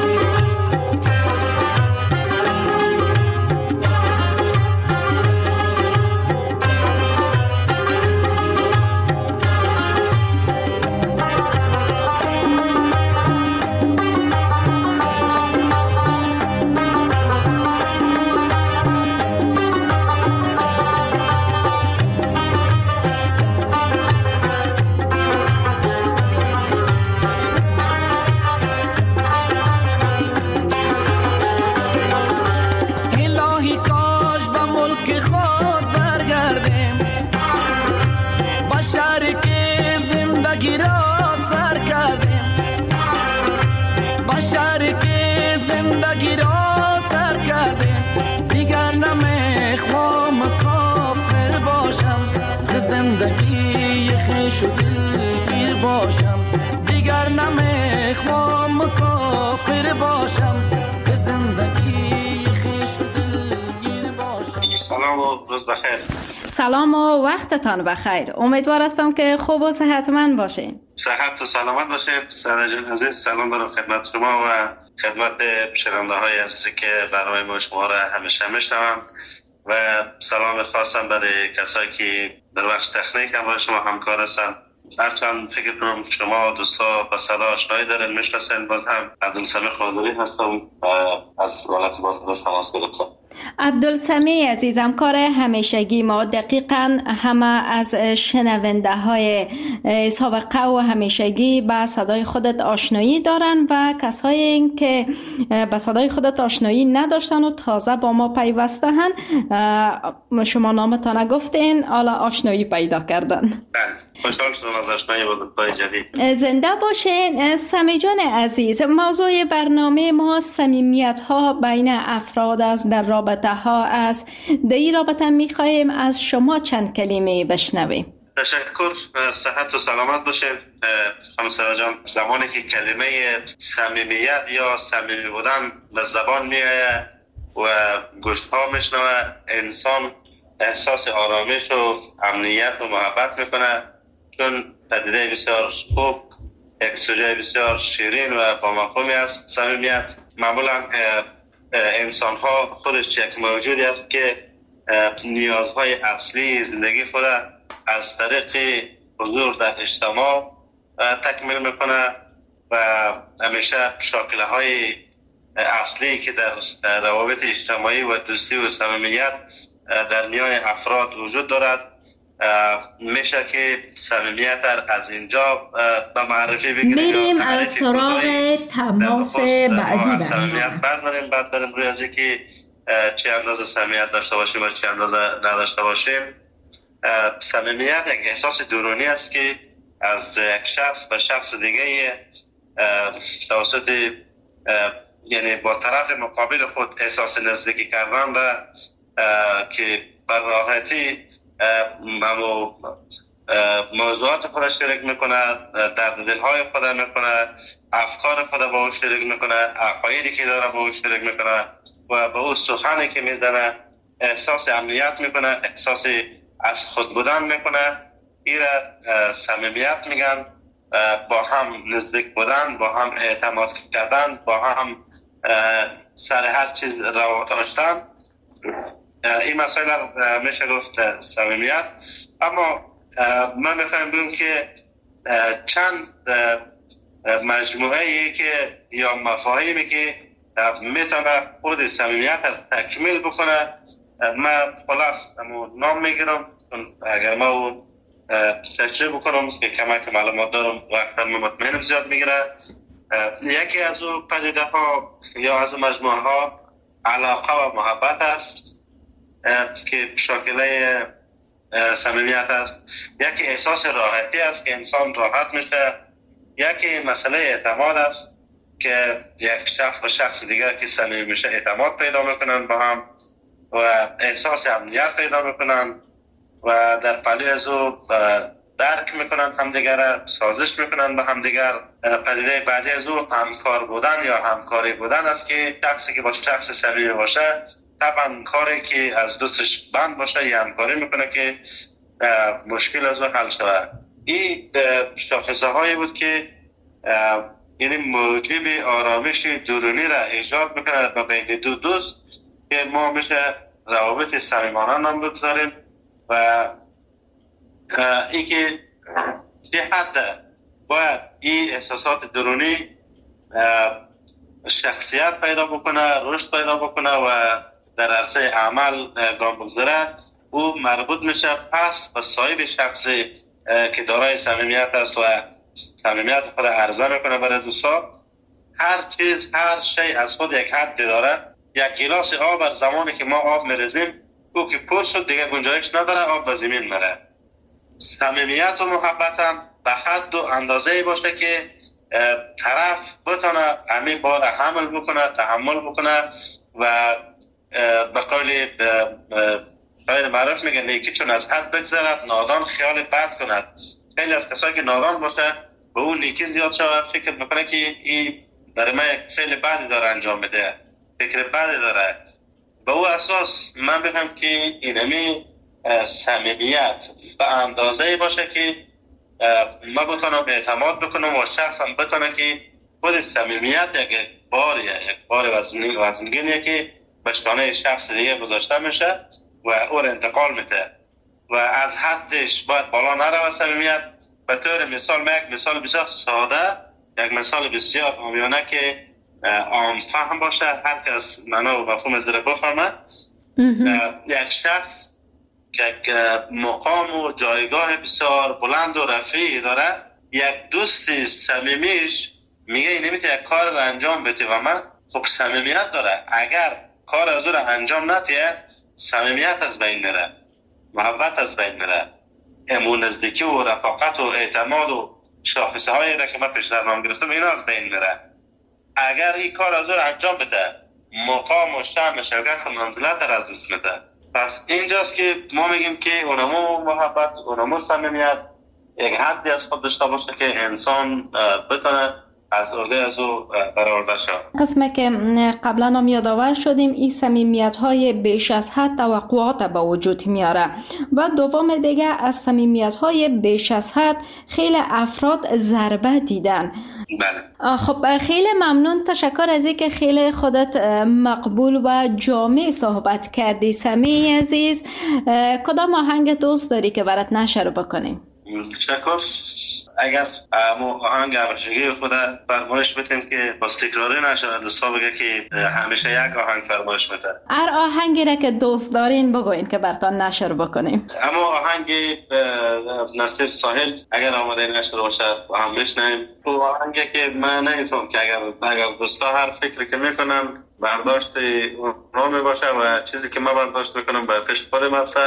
زندگی خویش و دلگیر باشم، دیگر نمیخوام مسافر باشم، ز زندگی خویش و دلگیر باشم. سلام و روز بخیر. سلام و وقتتان بخیر. امیدوار هستم که خوب و صحتمند باشین. صحت و سلامت باشید. سعید جان عزیز، سلام دارم خدمت شما و خدمت شنونده های عزیزی که برنامه ما شما را همیشه میشنوند و سلام خاصم برای کسایی که در بخش تکنیک هم با شما همکار هستن. هرچند فکر کنم شما دوستا با صدا آشنایی دارین، میشناسین. باز هم عبدالسمی خاندری هستم از ولایت بادغیس تماس گرفتم. عبدالسمی عزیزم، کار همیشگی ما دقیقاً همه از شنونده های سابقه و همیشگی با صدای خودت آشنایی دارن و کسایی که با صدای خودت آشنایی نداشتن و تازه با ما پیوسته هن، شما نامتان گفتین، حالا آشنایی پیدا کردن. خوشحال شدم از آشنایی با دوستای جدید. زنده باشین. سمی جان عزیز، موضوع برنامه ما صمیمیت ها بین افراد است، در رابطه ها است. در این رابطه میخواهیم از شما چند کلمه بشنویم. تشکر. صحت و سلامت باشید. خانم سارا جان، زمانی که کلمه صمیمیت یا صمیمی بودن به زبان میآید و گوش ها میشنوه، انسان احساس آرامش و امنیت و محبت میکنه، چون پدیده بسیار خوب، یک سوژه بسیار شیرین و با مفهومی است. صمیمیت معمولا انسان ها خودش یک موجودی است که نیازهای اصلی زندگی خود از طریق حضور در اجتماع تکمیل میکنه و همیشه شاکله های اصلی که در روابط اجتماعی و دوستی و صمیمیت در میان افراد وجود دارد میشه که صمیمیت از اینجا به معرفی بگیریم. میریم از سراغ تماس بعدی صمیمیت برداریم، بعد بریم روی از اینکه چه اندازه صمیمیت داشته باشیم و چه اندازه نداشته باشیم. صمیمیت یک احساس درونی است که از یک شخص به شخص دیگه توسط یعنی با طرف مقابل خود احساس نزدیکی کردن و که بر راحتی موضوعات خود شریک میکنه، درد دلهای خود میکنه، افکار خود با او شریک میکنه، عقایدی که داره با او شریک میکنه و با او سخنی که میزنه احساس امنیت میکنه، احساس از خود بودن میکنه. این را صمیمیت میگن با هم نزدیک بودن، با هم اعتماد کردن، با هم سر هر چیز روا داشتن. این مسائل میشه گفت صمیمیت. اما من میخوایم بگم که چند مجموعه ای که یا مفاهیمی که میتونه خود صمیمیت را تکمیل بکنه، من خلاص نام میگیرم اگر ما تشریح بکنم که کمک معلومات دارم وقتا مطمئنم زیاد میگیره. یکی از او پدیده ها یا از مجموعه ها علاقه و محبت است که شاکله صمیمیت است. یکی احساس راحتی است که انسان راحت میشه. یکی مسئله اعتماد است که یک شخص و شخص دیگر که صمیمی میشه اعتماد پیدا میکنن با هم و احساس امنیت پیدا میکنن و در پهلوی از او درک میکنن همدیگر، سازش میکنن با همدیگر. پدیده بعدی از او همکار بودن یا همکاری بودن است که شخصی که با شخص صمیمی باشه طبعا کاری که از دوستش بند باشه یا همکاری میکنه که مشکل از او حل شود. این شاخصه هایی بود که یعنی موجب آرامش درونی را ایجاد میکنه با بین دو دوست که ما میشه روابط صمیمانه نام بگذاریم. و ای که چه حد باید این احساسات درونی شخصیت پیدا بکنه، رشد پیدا بکنه و در عرصه عمل گام بگذاره، او مربوط میشه پس به صاحب شخصی که دارای صمیمیت است و صمیمیت خود عرضه میکنه برای دوستا. هر چیز، هر شی از خود یک حد داره. یک گلاس آب در زمانی که ما آب میریزیم او که پر شد دیگه گنجایش نداره، آب به زمین میره. صمیمیت و محبت هم به حد و اندازه‌ای باشه که طرف بتونه همین بار حمل بکنه، تحمل بکنه و به قول شاعر معروف میگه نیکی چون از حد بگذرد نادان خیال بد کند. خیلی از کسایی که نادان باشه به اون نیکی زیاد شود فکر میکنه که این برای من یک فعل بدی داره انجام میده، فکر بدی داره. به او اساس من بگم که اینمی صمیمیت به اندازه‌ای باشه که ما بتونم اعتماد بکنم و شخص هم بتونه که خود صمیمیت یک بار یک بار وزنگینیه که به شانه شخص دیگه گذاشته میشه و او را انتقال میده و از حدش باید بالا نره. صمیمیت به طور مثال، من یک مثال بسیار ساده، یک مثال بسیار عامیانه که عام فهم باشه، هر کس معنا و مفهوم از را بفهمه. یک شخص که مقام و جایگاه بسیار بلند و رفیعی داره، یک دوست صمیمیش میگه این نمیتونه یک کار را انجام بده و من خب صمیمیت داره، اگر کار از او را انجام نده صمیمیت از بین میره، محبت از بین میره، امون نزدیکی و رفاقت و اعتماد و شاخصه هایی را که من پیش در نام گرفتم اینا از بین میره. اگر این کار از او را انجام بده مقام و شأن و شوکت و منزلت را از دست میده. پس اینجاست که ما میگیم که اونمو محبت، اونمو صمیمیت یک حدی از خود داشته باشه که انسان بتونه از عهده از او برآورده شد. قسمه که قبلا هم یادآور شدیم این صمیمیت های بیش از حد توقعات به وجود میاره و دوم دیگه از صمیمیت های بیش از حد خیلی افراد ضربه دیدن. بله. خب خیلی ممنون، تشکر از اینکه خیلی خودت مقبول و جامع صحبت کردی. سمی عزیز، کدام آهنگ دوست داری که برات نشر بکنیم؟ تشکر. اگر آهنگ همیشگی خود فرمایش بتیم که باز تکراری نشود، دوستا بگه که همیشه یک آهنگ فرمایش بده. هر آهنگی را که دوست دارین بگوین که براتون نشر بکنیم. اما آهنگ از نصیر ساحل اگر آماده نشر باشه با هم بشنویم. تو آهنگی که من نمیتونم که اگر اگر دوستا هر فکری که میکنن برداشت اونا باشه و چیزی که من برداشت میکنم به پیش خودم هست.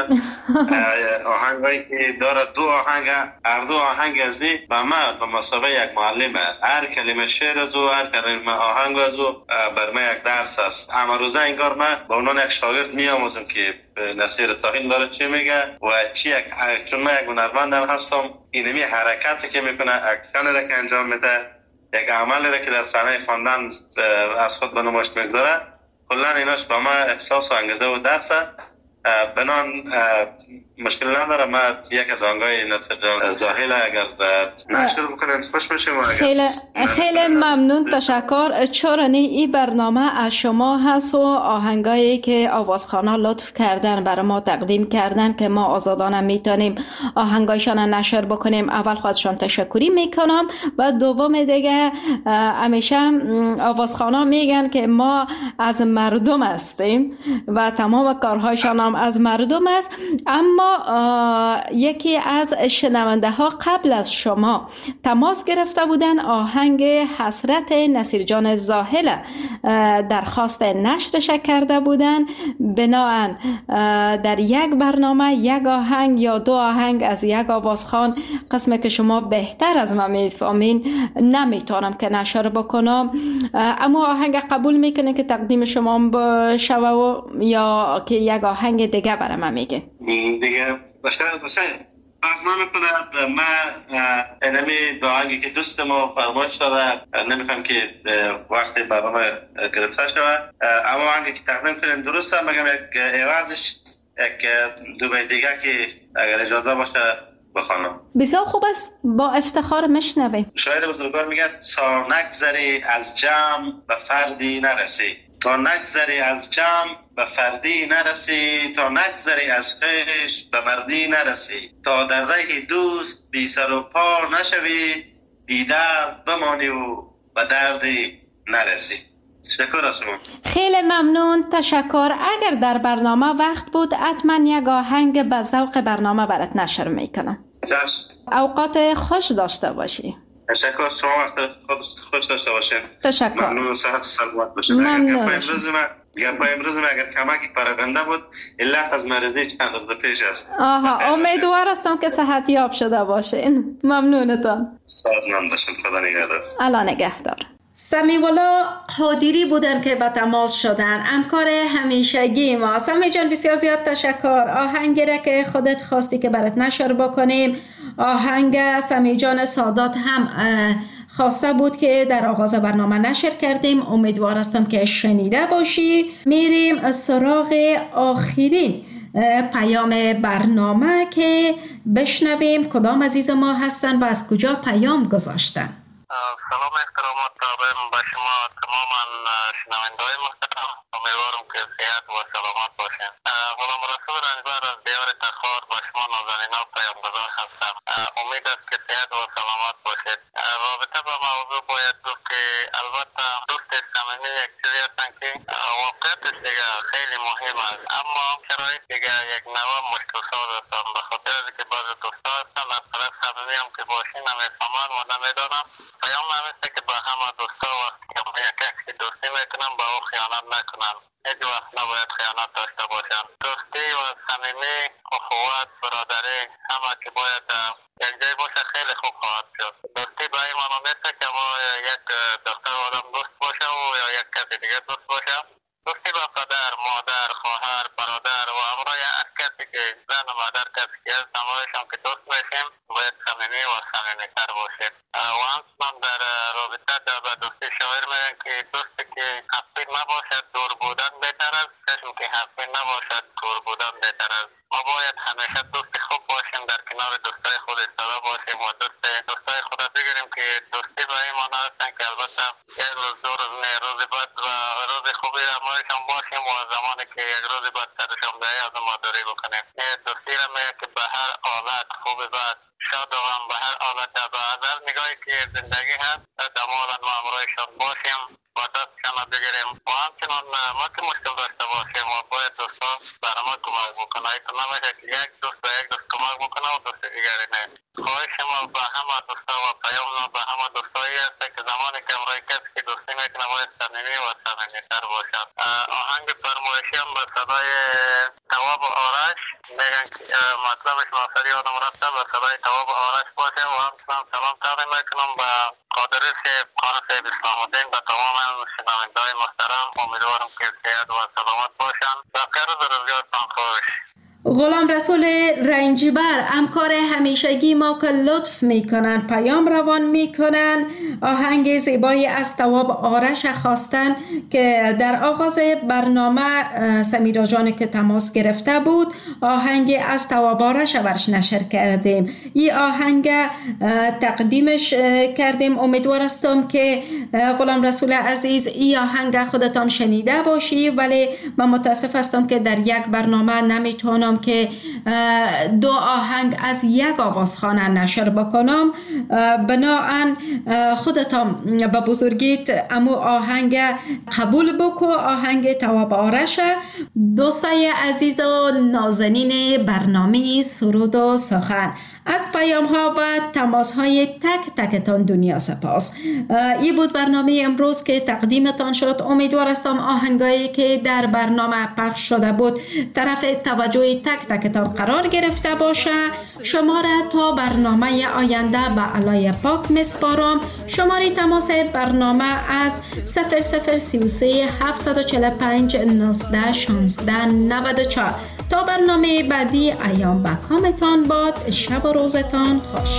آهنگایی که داره دو آهنگ، هر دو آهنگ از این به من به مسابقه یک معلمه. هر کلمه شعر از او، هر کلمه آهنگ از او بر من یک درس است. اما روزه انگار من با اونان یک شاگرد میآموزم که نصیر طاهین داره چی میگه و چی یک چون من یک هنرمندم هستم، اینمی حرکتی که میکنه، اکشنی را که انجام میده، یک عملی را که در صحنه خواندن از خود به نمایش میگذاره، کلا ایناش به من احساس و انگیزه و درسه. بنان مشکل نداره. ما یک از آهنگای نصر جان زاهل اگر نشر بکنن خوش میشیم. خیلی خیلی ممنون، تشکر. چرا این برنامه از شما هست و آهنگایی که آوازخوان‌ها لطف کردن برای ما تقدیم کردن که ما آزادانه میتونیم آهنگایشان نشر بکنیم. اول خواستشان تشکری میکنم و دوم دیگه همیشه آوازخوان‌ها میگن که ما از مردم هستیم و تمام کارهایشان هم از مردم است. اما یکی از شنونده ها قبل از شما تماس گرفته بودن، آهنگ حسرت نصیر جان زاهل درخواست نشرش کرده بودن. بناهن در یک برنامه یک آهنگ یا دو آهنگ از یک آوازخوان، قسمی که شما بهتر از من میفهمین، نمیتونم که نشر بکنم. اما آهنگ قبول میکنه که تقدیم شما بشوه و یا که یک آهنگ دیگه برای من میگه دیگه باشه باشه احنا میکنه. ما اینمی به آهنگی که دوست ما فرمایش داده نمیخوام که وقت برنامه گرفته شود، اما آهنگی که تقدیم کنیم درسته، مگم یک عوضش یک دو بیت دیگه که اگر اجازه باشه بخوانم. بسیار خوب است، با افتخار میشنویم. شاعر بزرگوار میگه تا نگذری از جمع به فردی نرسی، تا نگذری از جمع به فردی نرسی، تا نگذری از خویش به مردی نرسی، تا در راه دوست بی سر و پا نشوی، بی درد بمانی و به دردی نرسی. تشکر از شما. خیلی ممنون، تشکر. اگر در برنامه وقت بود حتما یک آهنگ به ذوق برنامه برات نشر میکنم. چشم. اوقات خوش داشته باشی. تشکر. شما وقت خوش داشته باشین. تشکر. ممنون و صحت و سلامت باشین. ممنون. اگر امروز ما گپ امروز ما اگر کمکی پراکنده بود، علت از مریضی چند روز پیش است. آها، امیدوار هستم که صحت یاب شده باشین. ممنونتان. سلام باشین. خدا نگهدار. الله نگهدار. سمیوالله قادری بودن که به تماس شدن، همکار همیشگی ما. سمی جان بسیار زیاد تشکر. آهنگی را که خودت خواستی که برات نشر بکنیم، آهنگ سمی جان سادات هم خواسته بود که در آغاز برنامه نشر کردیم. امیدوار هستم که شنیده باشی. میریم سراغ آخرین پیام برنامه که بشنویم کدام عزیز ما هستن و از کجا پیام گذاشتن. سلام احترامات دارم به شما تمام شنونده‌های محترم. امیدوارم که صحت و سلامت باشین. غلام رسول رنجبر از دیار تخار به شما نازنینا پیامگذار هستم. امید است که صحت و سلامت باشید. رابطه با موضوع باید گفت که البته دوست صمیمی یک چیزی هستن که واقعیتش دیگه خیلی مهم است، اما شرایط دیگه یک نوع مشکل ساز هستن. به خاطر اینکه بعضی دوستا هستن از طرف صمیمی هم که باشین نمیفهمن و نمیدانم. پیام همیشه که با همه دوستا وقتی که با یک کسی که دوستی میکنن با او خیانت نکنن. هیچ وقت نباید خیانت داشته باشن. دوستی و صمیمی، اخوت، برادری همه که باید یک جای باشه خیلی خوب خواهد شد. دوستی به این معنی نیست که ما یک دختر آدم دوست باشه و یا یک کسی دیگه دوست باشه. دوستی با پدر، مادر، خواهر، برادر و همراه هر کسی که زن و مادر کسی که هست همراهشان که دوست میشیم باید صمیمی و صمیمی‌تر باشیم. و همچنان در رابطه با دوستی شاعر میگن که دوستی که حقیر نباشد دور بودن بهتر است، چشم که حقیر نباشد دور بودن بهتر است. ما باید همیشه دوست خوب باشیم، در کنار دوستای خود ایستاده باشیم و دوست دوستای خود بگیریم که دوستی به این معنی هستن که البته یک روز دو روز نه، روز بعد و روز خوبی همراهشان باشیم و زمانی که یک روز بعد سرشان بیاید از ما دوری بکنیم. دوستی را میگه که به هر حالت خوب بعد شاد و غم، به هر حالت به هر نگاهی که زندگی هست دمالا ما همراهشان باشیم و دستشان بگیریم. و همچنان ما که مشکل داشته باشیم و باید دوستا برای ما کمک بکنه. ایتون نمیشه که یک دوست به یک دوست کمک بکنه و دوست دیگری نه. خواهش ما به همه دوستا و پیام ما به همه دوستایی هست که زمانی که همراه کسی که دوستی میکنه باید صمیمی و صمیمی‌تر باشد. آهنگ فرمایشی هم به صدای تواب آرش میگن که مطلبش ناصری آدم رفته به صدای تواب آرش باشه. و همچنان سلام تقدیم میکنم به قادری صاحب، خان صاحب اسلام الدین، به تمام شنونده‌های محترم. امیدوارم که صحت و سلامت باشن. بخیر و روزگارتان خوش. غلام رسول رنجبر همکار همیشگی ما که لطف میکنن پیام روان میکنن، آهنگ زیبایی از تواب آرش خواستن که در آغاز برنامه سمیرا جان که تماس گرفته بود آهنگ از تواب آرش برش نشر کردیم. این آهنگ تقدیمش کردیم. امیدوار هستم که غلام رسول عزیز این آهنگ خودتان شنیده باشی، ولی من متاسف هستم که در یک برنامه نمیتونم که دو آهنگ از یک آوازخانه نشر بکنم. بناهن خودتان به بزرگیت امو آهنگ قبول بکو، آهنگ تواب آرش. دوستای عزیز و نازنین برنامه سرود و سخن، از پیام ها و تماس های تک تکتان دنیا سپاس. این بود برنامه امروز که تقدیمتان شد. امیدوار هستم آهنگایی که در برنامه پخش شده بود طرف توجه تک تکتان قرار گرفته باشه. شما را تا برنامه آینده به علای پاک مسپارم. شماره تماس برنامه از صفر صفر سی و سه هفتصد و چهل و پنج نوزده شانزده نود و چهار. تا برنامه بعدی ایام به کامتان باد. شب و روزتان خوش.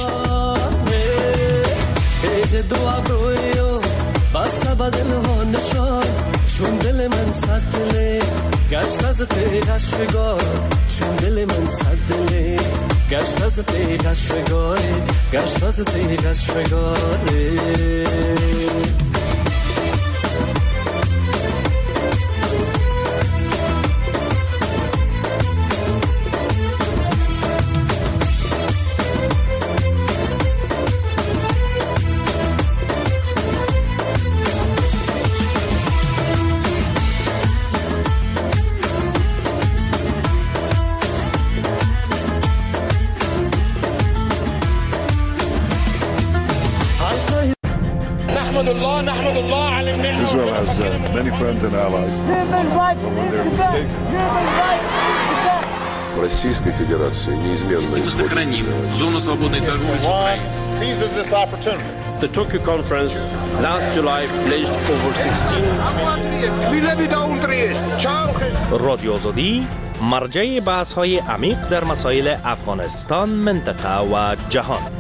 عید دو ابرویو بسته به دل ها نشان، چون دل من صد دله گشت از تیغش فگار، چون دل من صد دله گشت از تیغش فگار، گشت از تیغش فگاره. Israel has uh, many friends and allies. But when they're mistaken... Российской Федерации неизменно исходит. Зону свободной торговли с Украиной. Seizes this opportunity. The Tokyo conference last July pledged over sixteen. رادیو آزادی مرجع بحث‌های عمیق در مسائل افغانستان، منطقه و جهان.